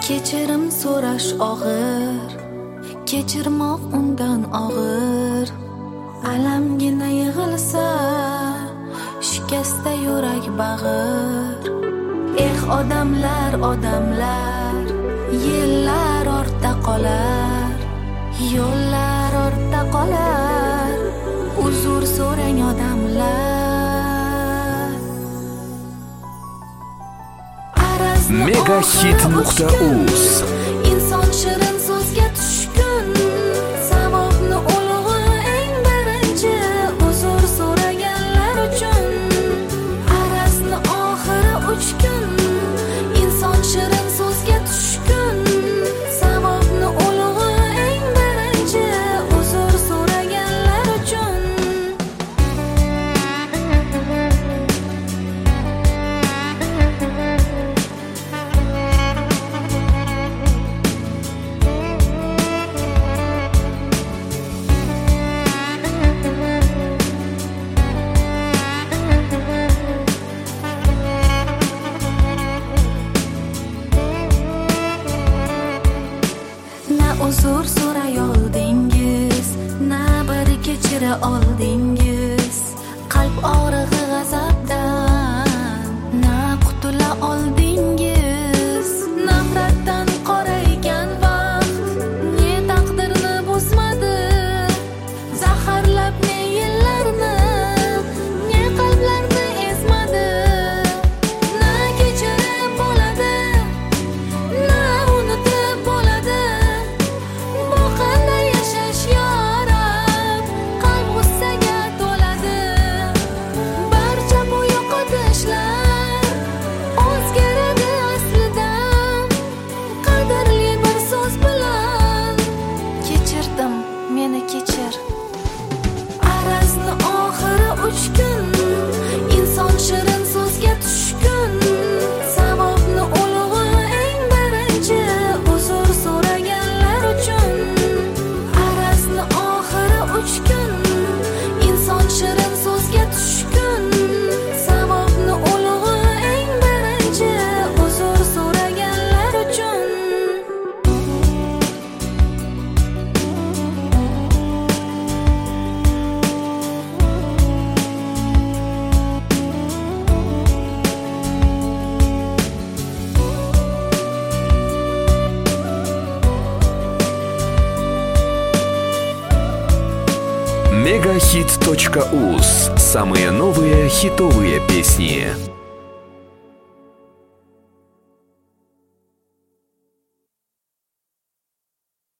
Kechirim so'rash og'ir, kechirmoq undan og'ir. Alamgina yig'ilsa, shikasta yurak bag'ir. Odamlar, odamlar, yillar ortda qolar, yo'llar ortda qolar. Uzr so'rang odamlar. Megahit.uz Inson shirin so'zga tushkun, savobni ulug'i eng birinchi. Uzr so'raganlar uchun arazning oxiri 3 kun. Inson shirin so'zga tushkun, savobni ulug'i eng birinchi. Uzr so'raganlar uchun. Uzr so'ray oldingiz, na bir kechira oldingiz. Qalb og'rig'i g'azabdan na qutula oldingiz. Nafratdan qoraygan vaqt ne taqdirni buzmadi, zaharlab ne yillarni, ne qalblarni ezmadi. Na kechirib bo'ladi, na unutib bo'ladi. Meni kechir. Arazni oxiri 3 kun. Inson shirin so'zga tushkun, savobni ulug'i eng birinchi. Uzr so'raganlar uchun arazni oxiri 3 kun. Inson shirin so'zga tushkun, savobni ulug'i eng birinchi. Uzr so'raganlar uchun. Megahit.uz. Самые новые хитовые песни.